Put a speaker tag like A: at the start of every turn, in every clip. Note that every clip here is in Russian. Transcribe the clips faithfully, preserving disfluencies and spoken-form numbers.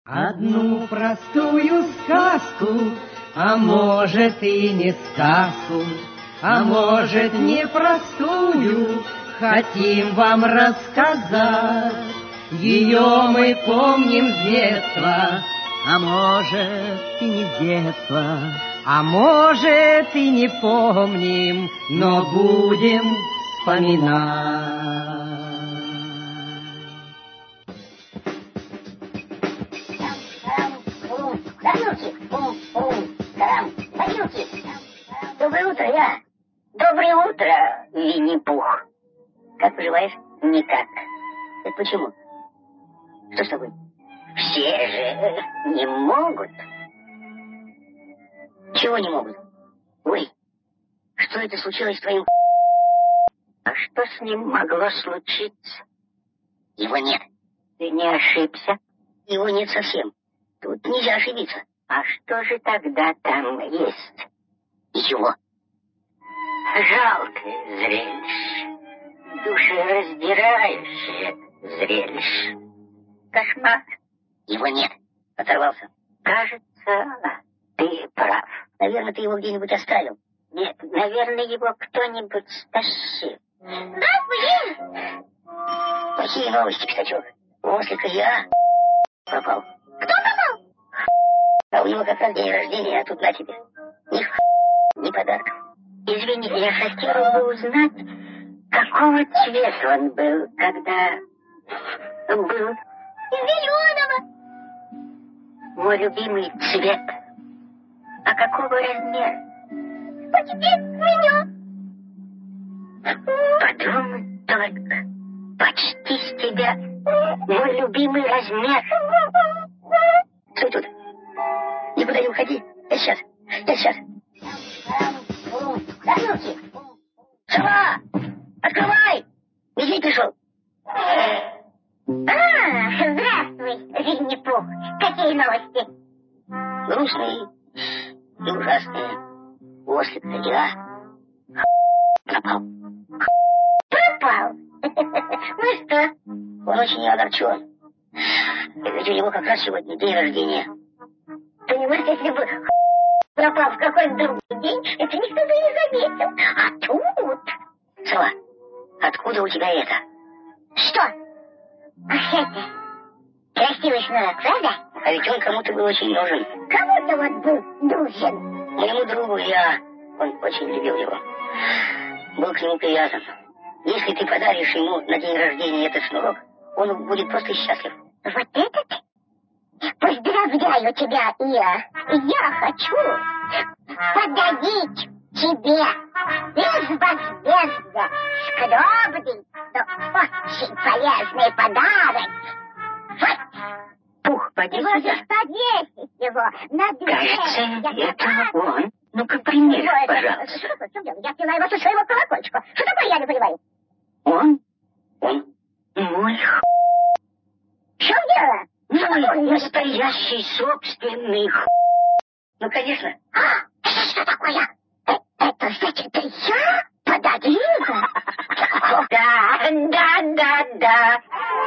A: Одну простую сказку, а может и не сказку, а может непростую, хотим вам рассказать. Ее мы помним с детства, а может и не с детства, а может и не помним, но будем вспоминать.
B: Доброе утро, я. Доброе утро, Винни-Пух. Как поживаешь? Никак. Это почему? Что с тобой? Все же не могут. Чего не могут? Ой, что это случилось с твоим... А что с ним могло случиться? Его нет. Ты не ошибся? Его нет совсем. Тут нельзя ошибиться. А что же тогда там есть? Его. Жалкое зрелище. Душераздирающее зрелище. Кошмар. Его нет. Оторвался. Кажется, ты прав. Наверное, ты его где-нибудь оставил. Нет, наверное, его кто-нибудь стащил. Господин! Плохие новости, Пятачок. Ослика я пропал. Кто пропал? А у него как раз день рождения, а тут на тебе. Ни х... ни подарков. Извини, я хотела бы узнать, какого цвета он был, когда был... Зеленого! Мой любимый цвет. А какого размера? А теперь меня. Подумай только. Почти с тебя мой любимый размер. Стой тут. Никуда не уходи. Я сейчас. Я сейчас. Сова! Открывай! Медведь пришел. А, здравствуй, Винни-Пух. Какие новости? Грустные и ужасные. Ослик я пропал. Пропал? Ну что? Он очень огорчен. Ведь у него как раз сегодня день рождения. Понимаешь, если бы пропал в какой-то другой день, это никто бы не заметил. А тут... Сова, откуда у тебя это? Что? Ах, это... Красивый шнурок, правда? А ведь он кому-то был очень нужен. Кому-то вот был нужен. Моему другу я... Он очень любил его. Был к нему привязан. Если ты подаришь ему на день рождения этот шнурок, он будет просто счастлив. Вот этот? Поздравляю тебя, Ия. Я хочу подарить тебе безвозмездно скромный, но очень полезный подарок. Вот. Пух, поди сюда. Можешь повесить его на дверь. Кажется, это он. Ну-ка, примерь, пожалуйста. Что такое? В чем дело? Я сняла его со своего колокольчика. Что такое, я не понимаю? Он? Он? Мой х... В чем дело? Мой настоящий собственный х... Ну, конечно. А, это что такое? Э, это значит, это я подарила? Да, да, да, да.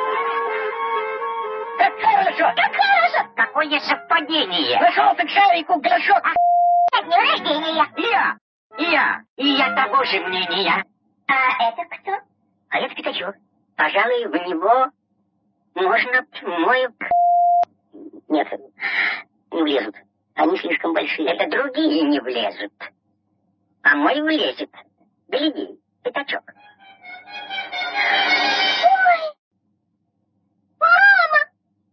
B: Как хорошо! Как хорошо! Какое совпадение! Нашелся к шарику горшок! А, день рождения! Я! Я! И я того же мнения! А это кто? А это Пятачок. Пожалуй, в него можно мой... Нет, не влезут. Они слишком большие. Это другие не влезут. А мой влезет. Гляди, Пятачок. Ой! Мама!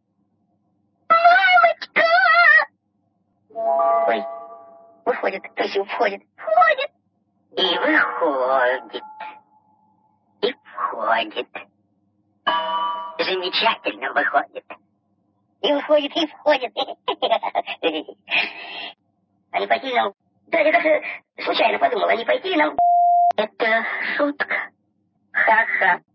B: Мамочка! Ой, выходит, то есть входит. Входит. И выходит. И входит. Замечательно выходит. И выходит, и входит. А не пойти нам... Да, я даже случайно подумал, а не пойти нам... Это шутка. Ха-ха.